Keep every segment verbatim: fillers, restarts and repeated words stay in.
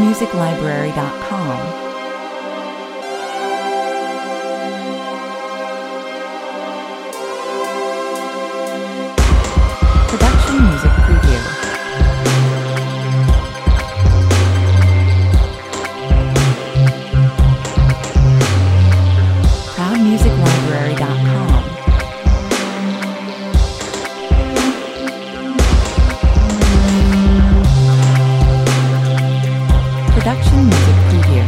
proud music library dot com. Production Music Preview. proud music library dot com. Production Music Preview.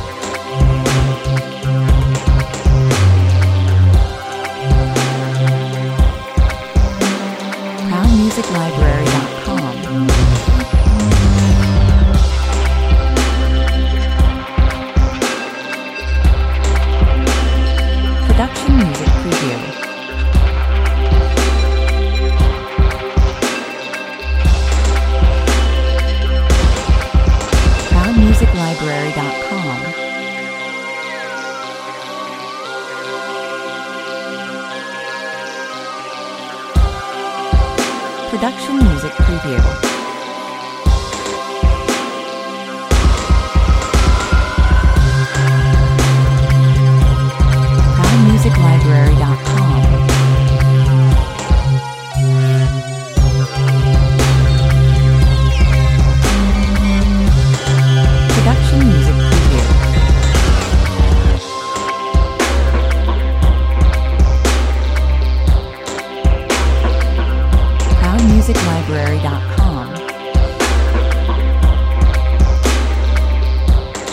proud music library dot com. Production Music Preview. proud music library dot com. Production Music Preview. proud music library dot com. Production Music Preview. proud music library dot com.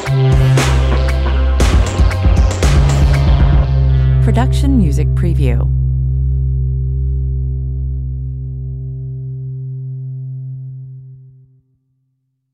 Production Music Preview.